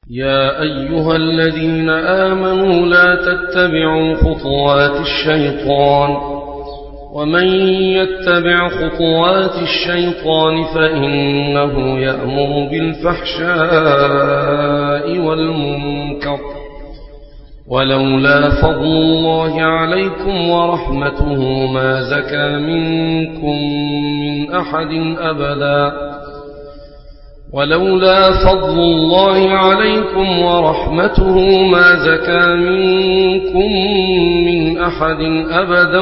يا أيها الذين آمنوا لا تتبعوا خطوات الشيطان ومن يتبع خطوات الشيطان فإنه يأمر بالفحشاء والمنكر ولولا فضل الله عليكم ورحمته ما زكى منكم من أحد أبدا ولولا فضل الله عليكم ورحمته ما زكى منكم من أحد أبدا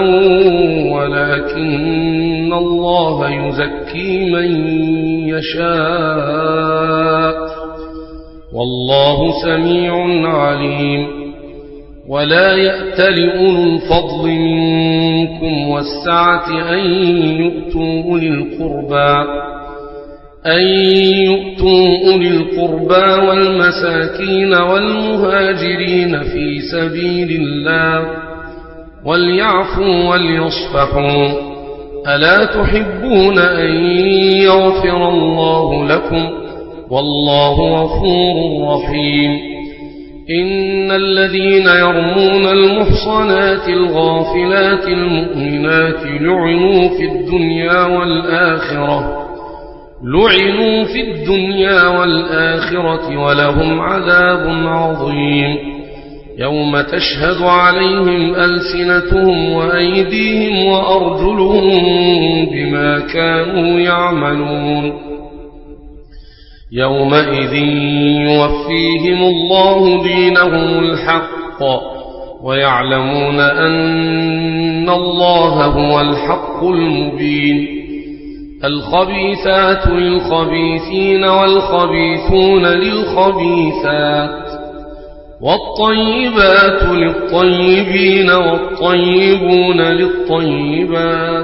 ولكن الله يزكي من يشاء والله سميع عليم ولا يأتل أولو الفضل منكم والسعة أن يؤتوا أولي القربى والمساكين والمهاجرين في سبيل الله وليعفوا وليصفحوا ألا تحبون أن يغفر الله لكم والله غفور رحيم إن الذين يرمون المحصنات الغافلات المؤمنات لعنوا في الدنيا والآخرة ولهم عذاب عظيم يوم تشهد عليهم ألسنتهم وأيديهم وأرجلهم بما كانوا يعملون يومئذ يوفيهم الله دينهم الحق ويعلمون أن الله هو الحق المبين الخبيثات للخبيثين والخبيثون للخبيثات والطيبات للطيبين والطيبون للطيبات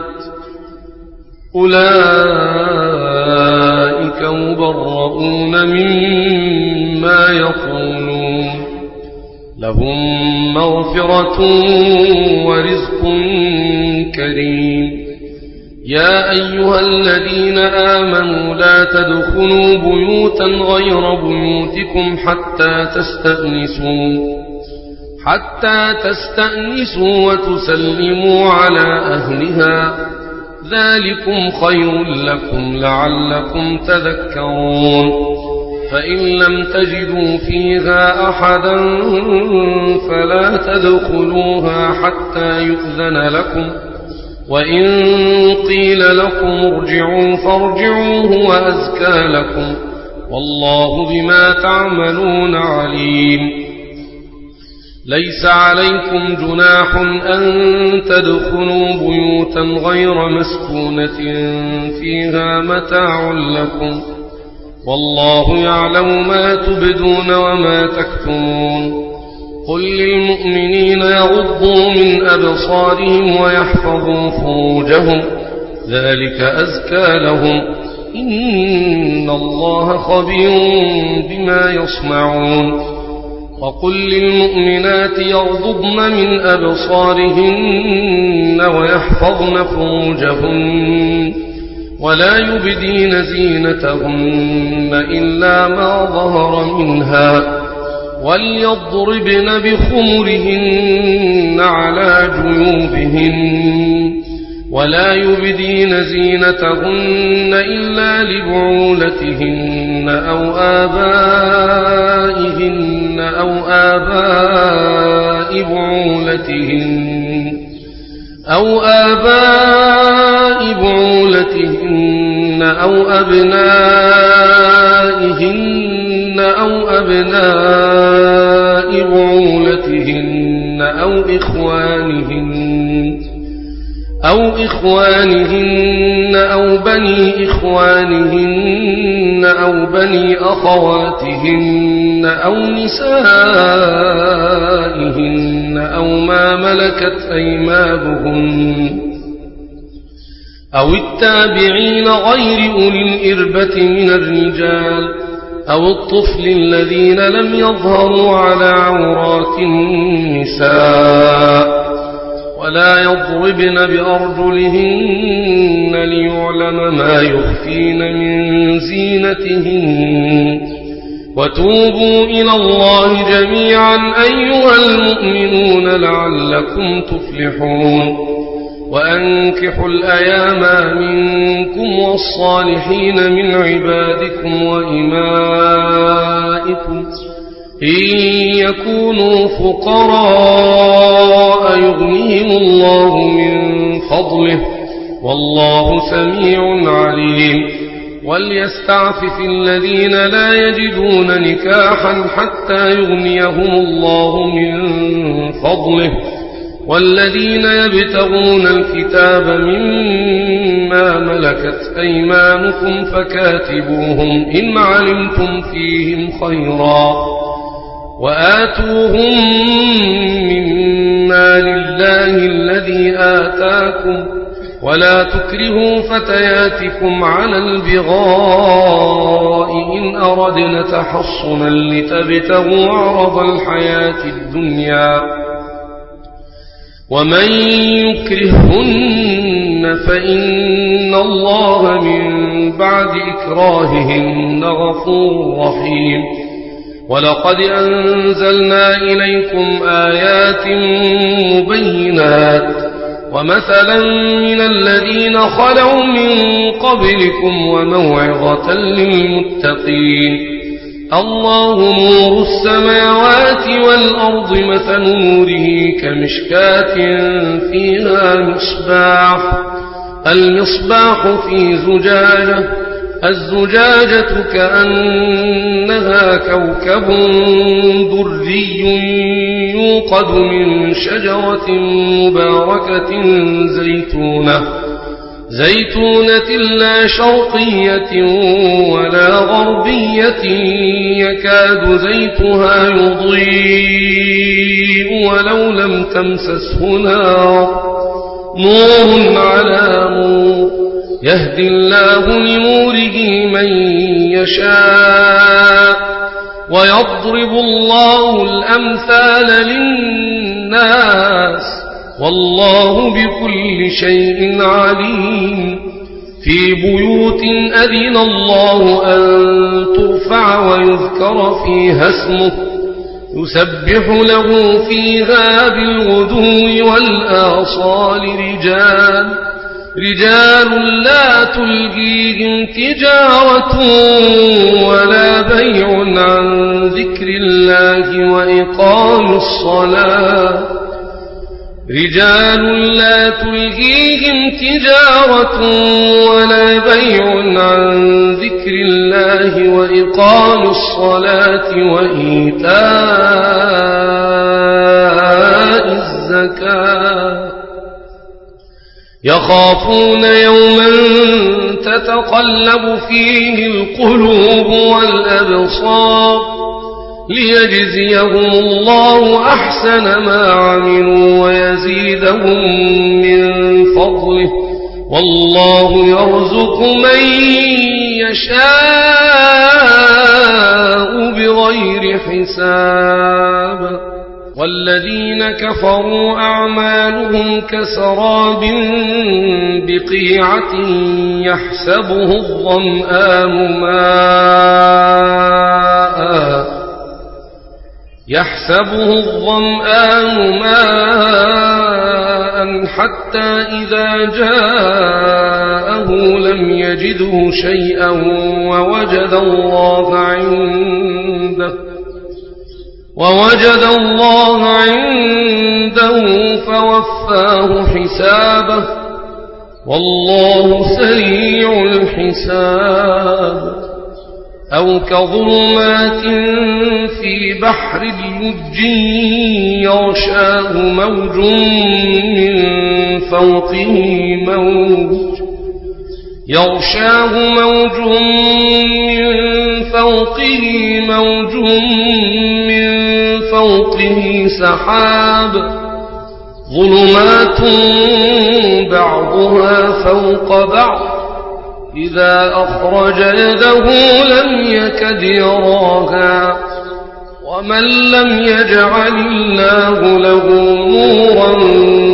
أولئك مبرؤون مما يقولون لهم مغفرة ورزق كريم يا أيها الذين آمنوا لا تدخلوا بيوتا غير بيوتكم حتى تستأنسوا وتسلموا على أهلها ذلكم خير لكم لعلكم تذكرون فإن لم تجدوا فيها أحدا فلا تدخلوها حتى يؤذن لكم وإن قيل لكم ارجعوا فارجعوا هو أزكى لكم والله بما تعملون عليم ليس عليكم جناح أن تدخلوا بيوتا غير مسكونة فيها متاع لكم والله يعلم ما تبدون وما تكتمون قل للمؤمنين يغضوا من أبصارهم ويحفظوا فروجهم ذلك أزكى لهم إن الله خبير بما يصنعون وقل للمؤمنات يغضضن من أبصارهن ويحفظن فروجهن ولا يبدين زينتهن إلا ما ظهر منها وليضربن بخمرهن على جيوبهن ولا يبدين زينتهن إلا لبعولتهن أو آبائهن أو آباء بعولتهن أو أبنائهن أو أبناء بعولتهن أو إخوانهن أو بني إخوانهن أو بني أخواتهن أو نسائهن أو ما ملكت أيمانهن أو التابعين غير أولي الإربة من الرجال أو الطفل الذين لم يظهروا على عورات النساء ولا يضربن بأرجلهن ليعلم ما يخفين من زينتهن وتوبوا إلى الله جميعا أيها المؤمنون لعلكم تفلحون وأنكحوا الأيام منكم والصالحين من عبادكم وإمائكم إن يكونوا فقراء يغنيهم الله من فضله والله سميع عليم وليستعفف الذين لا يجدون نكاحا حتى يغنيهم الله من فضله والذين يبتغون الكتاب مما ملكت أيمانكم فكاتبوهم إن علمتم فيهم خيرا وآتوهم مما لله الذي آتاكم ولا تكرهوا فتياتكم على البغاء إن أردنا تحصنا لتبتغوا عرض الحياة الدنيا ومن يكرهن فإن الله من بعد إكراههن غفور رحيم ولقد أنزلنا إليكم آيات مبينات ومثلا من الذين خلوا من قبلكم وموعظة للمتقين الله نور السماوات والأرض مثل نوره كمشكاة فيها المصباح في زجاجة الزجاجة كأنها كوكب دري يوقد من شجرة مباركة زيتونة لا شرقية ولا غربية يكاد زيتها يضيء ولو لم تمسسه نور على نور يهدي الله لنوره من يشاء ويضرب الله الأمثال للناس والله بكل شيء عليم في بيوت أذن الله أن ترفع ويذكر فيها اسمه يسبح له فيها بالغدو والآصال رجال لا تلهيهم تجارة ولا بيع عن ذكر الله وإقام الصلاة رجال لا تلهيهم تجارة ولا بيع عن ذكر الله وإقام الصلاة وإيتاء الزكاة يخافون يوما تتقلب فيه القلوب والأبصار ليجزيهم الله أحسن ما عملوا ويزيدهم من فضله والله يرزق من يشاء بغير حساب والذين كفروا أعمالهم كسراب بقيعة يحسبه الظمآن ماء حتى إذا جاءه لم يجده شيئا ووجد الله عنده فوفاه حسابه والله سريع الحساب أو كظلمات في بحر اللج يغشاه موج من فوقه سحاب ظلمات بعضها فوق بعض إذا أخرج يده لم يكد يراها ومن لم يجعل الله له نورا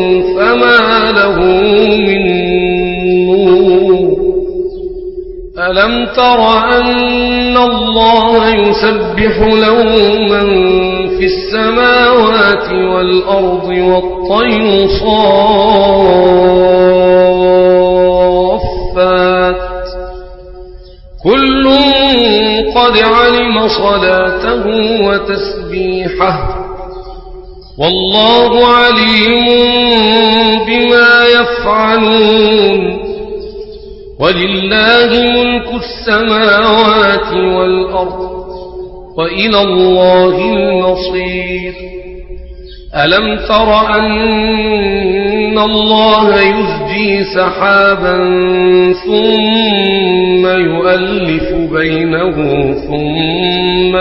فما له من نور ألم تر أن الله يسبح له من في السماوات والأرض والطير صافات كل قد علم صلاته وتسبيحه والله عليم بما يفعلون ولله ملك السماوات والأرض وإلى الله المصير ألم تر أن الله يزجي سحابا ثم يؤلف بينه ثم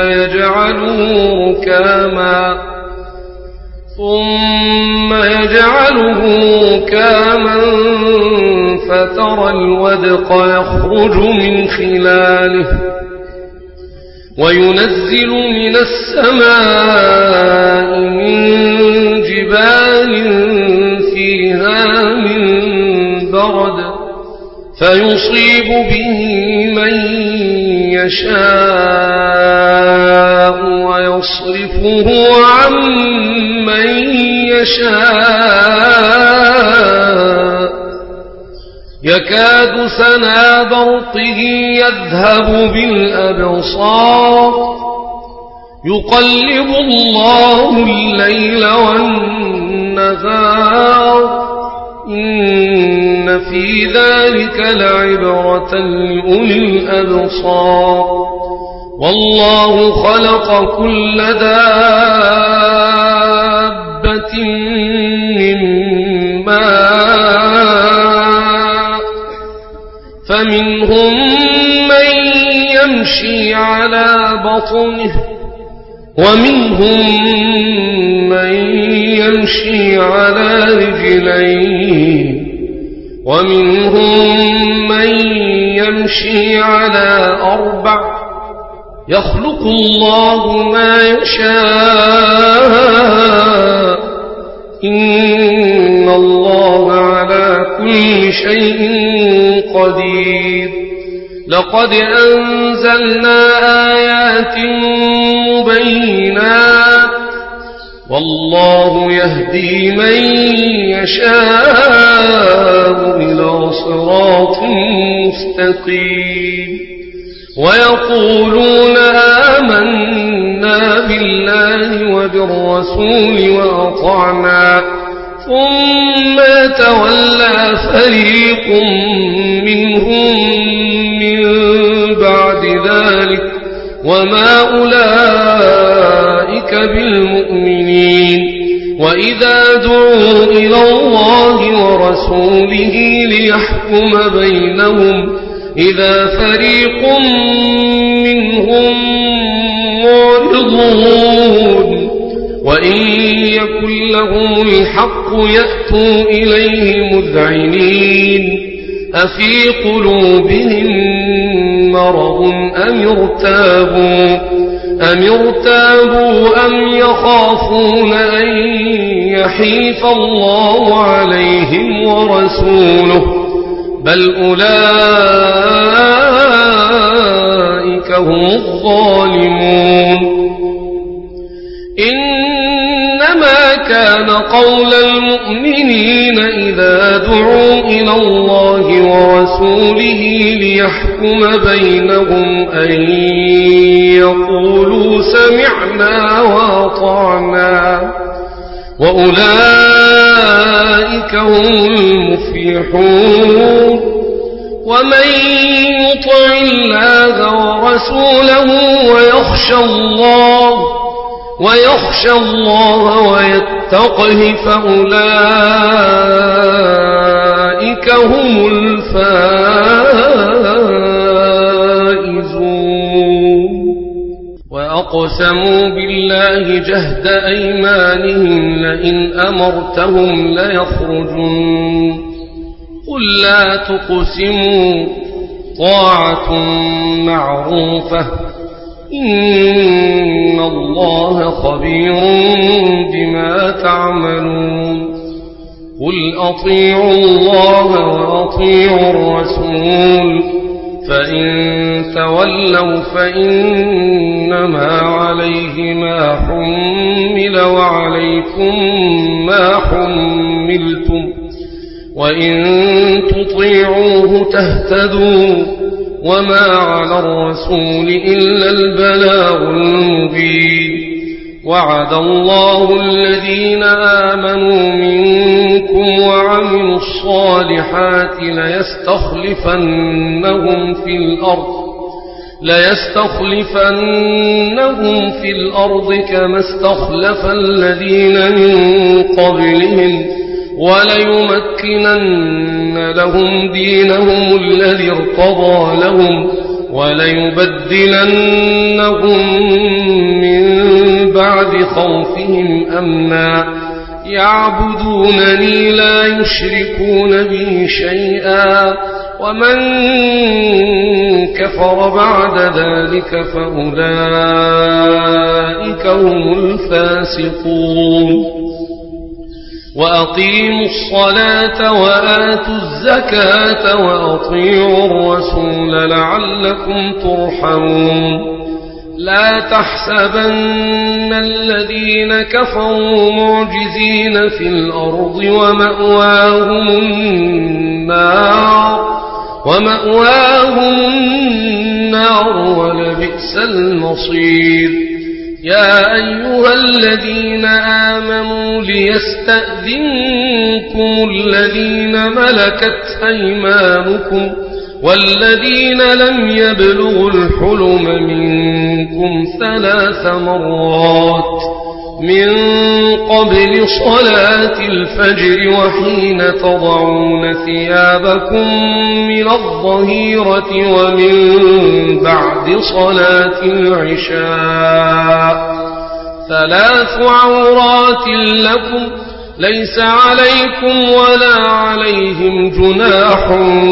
يجعله ركاما فترى الودق يخرج من خلاله وينزل من السماء من جبال فيها من برد فيصيب به من يشاء ويصرفه عن من يشاء يكاد سنا برقه يذهب بالأبصار يقلب الله الليل والنهار إن في ذلك لعبرة لأولي الأبصار والله خلق كل دابة من ماء فمنهم من يمشي على بطنه ومنهم من يمشي على رجلين ومنهم من يمشي على أربع يخلق الله ما يشاء إن الله على كل شيء قدير لقد أنزلنا آيات مبينات والله يهدي من يشاء إلى صراط مستقيم ويقولون آمنا بالله وبالرسول وأطعنا ثم يتولى فريق منهم من بعد ذلك وما أولئك بالمؤمنين وإذا دعوا إلى الله ورسوله ليحكم بينهم إذا فريق منهم معرضون وإن يكن لهم الحق يأتوا إليه مذعنين أفي قلوبهم مرض أم ارتابوا أم يخافون أن يحيف الله عليهم ورسوله بل أولئك هم الظالمون إنما كان قول المؤمنين إذا دعوا إلى الله ورسوله ليحكم بينهم أن يقولوا سمعنا وأطعنا وأولئك هم المفلحون ومن يطع الله ورسوله ويخشى الله ويتقه فأولئك هم الفائزون وأقسموا بالله جهد أيمانهم لئن أمرتهم ليخرجون قل لا تقسموا طاعة معروفة إن الله خبير بما تعملون قل أطيعوا الله وأطيعوا الرسول فإن تولوا فإنما عليه ما حمل وعليكم ما حملتم وإن تطيعوه تهتدوا وما على الرسول إلا البلاغ المبين وعد الله الذين آمنوا منكم وعملوا الصالحات ليستخلفنهم في الأرض كما استخلف الذين من قبلهم وليمكنن لهم دينهم الذي ارتضى لهم وليبدلنهم من بعد خوفهم أمنا يعبدونني لا يشركون بي شيئا ومن كفر بعد ذلك فأولئك هم الفاسقون وأقيموا الصلاة وآتوا الزكاة وأطيعوا الرسول لعلكم ترحمون لا تحسبن الذين كفروا معجزين في الأرض ومأواهم النار ولبئس المصير يا أيها الذين آمنوا ليستأذنكم الذين ملكت أيمانكم والذين لم يبلغوا الحلم منكم 3 مرات من قبل صلاة الفجر وحين تضعون ثيابكم من الظهيرة ومن بعد صلاة العشاء 3 عورات لكم ليس عليكم ولا عليهم جناح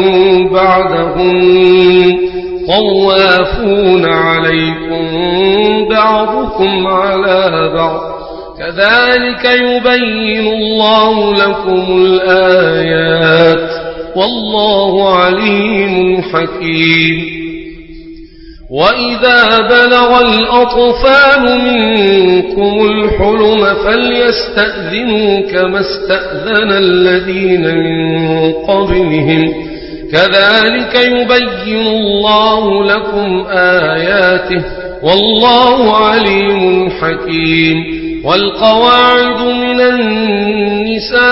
بعدهم طوافون عليكم بعضكم على بعض كذلك يبين الله لكم الآيات والله عليم حكيم وإذا بلغ الأطفال منكم الحلم فليستأذنوا كما استأذن الذين من قبلهم كذلك يبين الله لكم آياته والله عليم حكيم والقواعد من النساء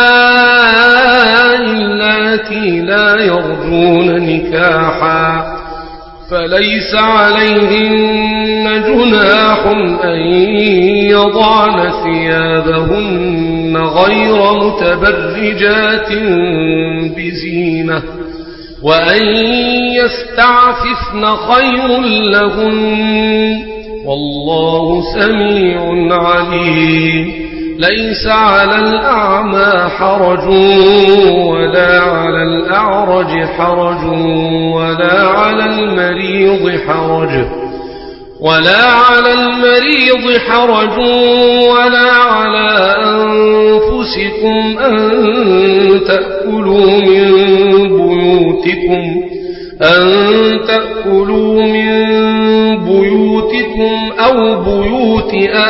اللاتي لا يرجون نكاحا فليس عليهن جناح أن يضعن ثيابهن غير متبرجات بزينة وأن يستعففن خير لهن والله سميع عليم ليس على الأعمى حرج ولا على الأعرج حرج ولا على المريض حرج ولا على أنفسكم أن تأكلوا من بيوتكم أو بيوت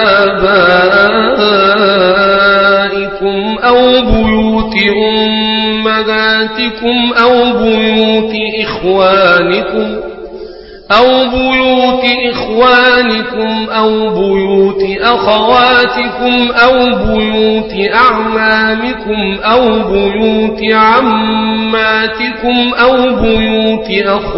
آبائكم أو بيوت أمهاتكم أو بيوت إخوانكم أو بيوت أخواتكم أو بيوت أعمامكم أو بيوت عماتكم أو بيوت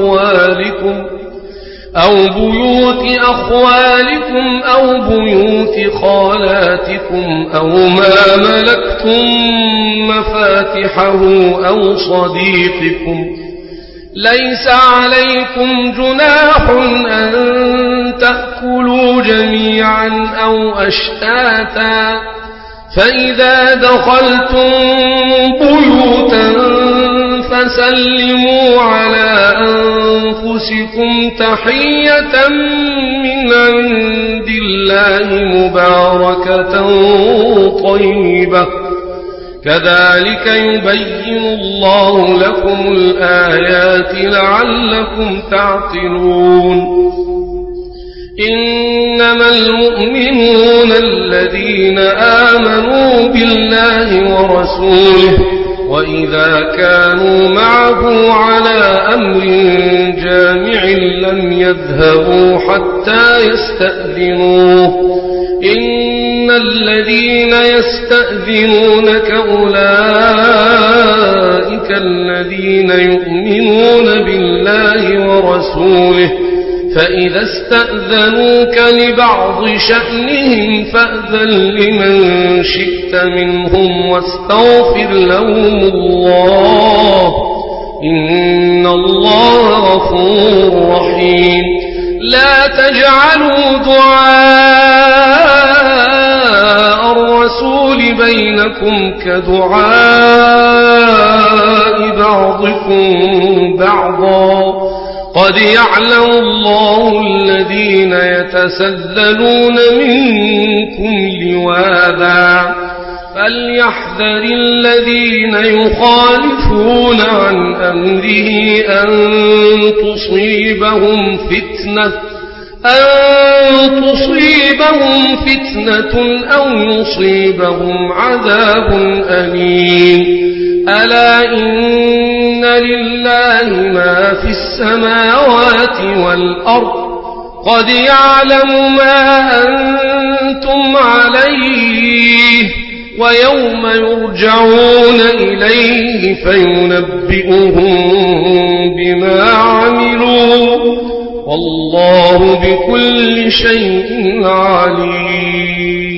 أخوالكم أو بيوت خالاتكم أو ما ملكتم مفاتحه أو صديقكم ليس عليكم جناح أن تأكلوا جميعا أو أشتاتا فإذا دخلتم بيوتا فسلموا على أنفسكم تحية من عند الله مباركة طيبة كذلك يبين الله لكم الآيات لعلكم تعقلون إنما المؤمنون الذين آمنوا بالله ورسوله وإذا كانوا معه على أمر جامع لم يذهبوا حتى يستأذنوه إن الذين يستأذنونك أولئك الذين يؤمنون بالله ورسوله فإذا استأذنوك لبعض شأنهم فأذن لمن شئت منهم واستغفر لهم الله إن الله غفور رحيم لا تجعلوا دعاء الرسول بينكم كدعاء بعضكم بعضا قد يعلم الله الذين يتسللون منكم لواذا فليحذر الذين يخالفون عن أمره أن تصيبهم فتنة أو يصيبهم عذاب أليم ألا إن لله ما في السماوات والأرض قد يعلم ما أنتم عليه ويوم يرجعون إليه فينبئهم بما عملوا والله بكل شيء عليم